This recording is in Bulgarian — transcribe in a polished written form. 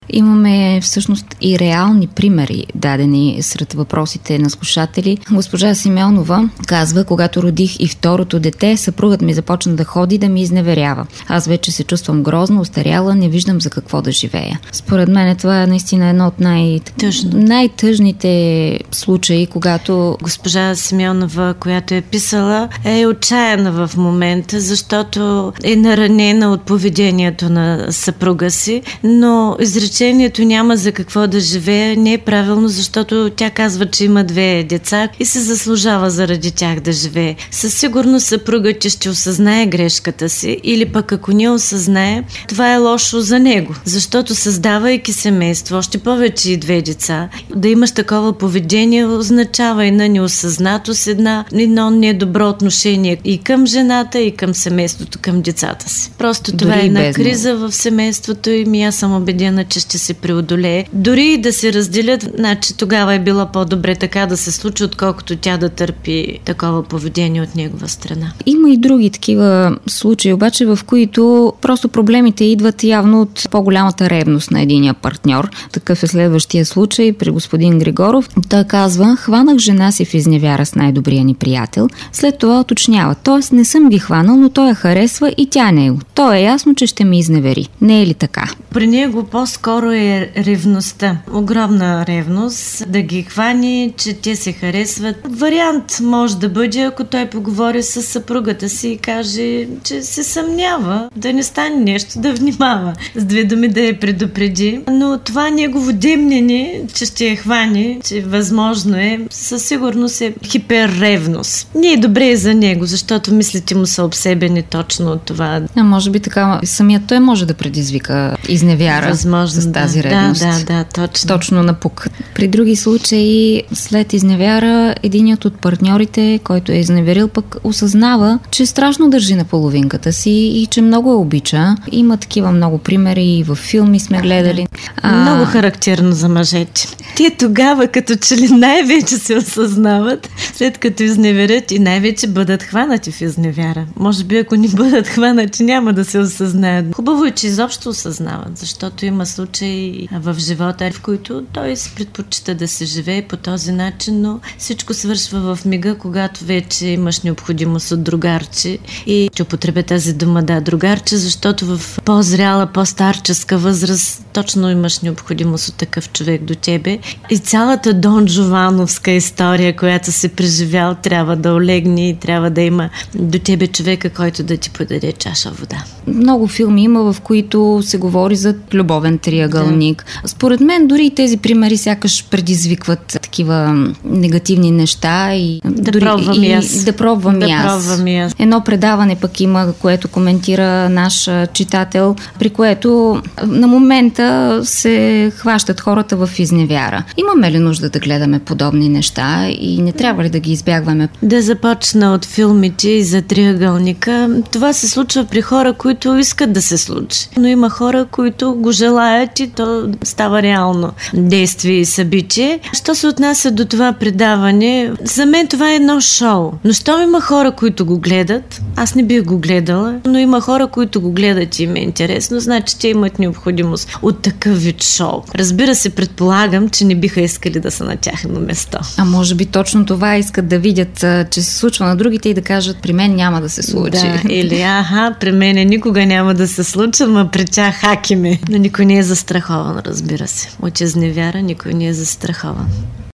Имаме всъщност и реални примери, дадени сред въпросите на слушатели. Госпожа Симеонова казва: когато родих и второто дете, съпругът ми започна да ходи да ми изневерява. Аз вече се чувствам грозно, остаряла, не виждам за какво да живея. Според мен това е наистина едно от най-тъжните случаи, когато... Госпожа Симеонова, която е писала, е отчаяна в момента, защото е наранена от поведението на съпруга си, но изречението "няма за какво да живее" не е правилно, защото тя казва, че има 2 деца и се заслужава заради тях да живее. Със сигурност съпругът ти ще осъзнае грешката си, или пък ако не осъзнае, това е лошо за него, защото създавайки семейство, още повече и 2 деца, да имаш такова поведение означава и на неосъзнатост едно недобро отношение и към жената, и към семейството, към децата си. Просто това е една криза в семейството и аз съм убедена, че ще се преодолее. Дори и да се разделят, значи тогава е било по-добре така да се случи, отколкото тя да търпи такова поведение от негова страна. Има и други такива случаи, обаче, в които просто проблемите идват явно от по-голямата ревност на единия партньор. Такъв е следващия случай при господин Григоров. Той казва: хванах жена си в изневяра с най-добрия ни приятел. След това уточнява: т.е. не съм ги хванал, но той я харесва и тя него. То е ясно, че ще ми изневери. Не е ли така? При него по-скоро е ревността. Огромна ревност да ги хвани, че те се харесват. Вариант може да бъде, ако той поговори с съпругата си и каже, че се съмнява, да не стане нещо, да внимава. С 2 думи да я предупреди. Но това негово демнене, че ще я хвани, че възможно е, със сигурност е хиперревност. Не е добре и за него, защото мислите му са обсебени точно от това. Може би така самият той може да предизвика изневяра с тази ревност. Да, точно. Точно напук. При други случаи, след изневяра, единият от партньорите, който е изневерил, пък осъзнава, че страшно държи на половинката си и че много я обича. Има такива много примери и във филми сме гледали. Много характерно за мъжете. Те тогава, като че ли най-вече се осъзнават, след като изневерят и най-вече бъдат хванати в изневяра. Може би, ако не бъдат хванати, няма да се осъзнаят. Хубаво е, че изобщо осъзнават, защото има случаи в живота, в които той се предпочита да се живее по този начин, но всичко свършва в мига, когато вече имаш необходимост от другарче. И ще употребя тази дума, другарче, защото в по-зряла, по-старческа възраст точно имаш необходимост от такъв човек до тебе. И цялата Дон Джовановска история, която си преживял, трябва да олегне и трябва да има до тебе човека, който да ти подаде чаша вода. Много филми има, в които се говори за любовен триъгълник. Да. Според мен дори и тези примери сякаш предизвикват такива негативни неща и да пробвам и аз. Едно предаване пък има, което коментира наш читател, при което на момента се хващат хората в изневяра. Имаме ли нужда да гледаме подобни неща и не трябва ли да ги избягваме? Да започна от филмите за триъгълника. Това се случва при хора, които искат да се случи. Но има хора, които го желаят и то става реално действие и събитие. Що се отнася до това предаване, за мен това е едно шоу. Но щом има хора, които го гледат, аз не бих го гледала, но има хора, които го гледат и им е интересно, значи те имат необходимост от такъв вид шоу. Разбира се, предполагам, че не биха искали да са на тяхно место. А може би точно това искат да видят, че се случва на другите и да кажат: при мен няма да се случи. Да, или при мен никога няма да се случи, но при тях хаки ме. Но никой не е застрахован, разбира се. От изневяра никой не е застрахован.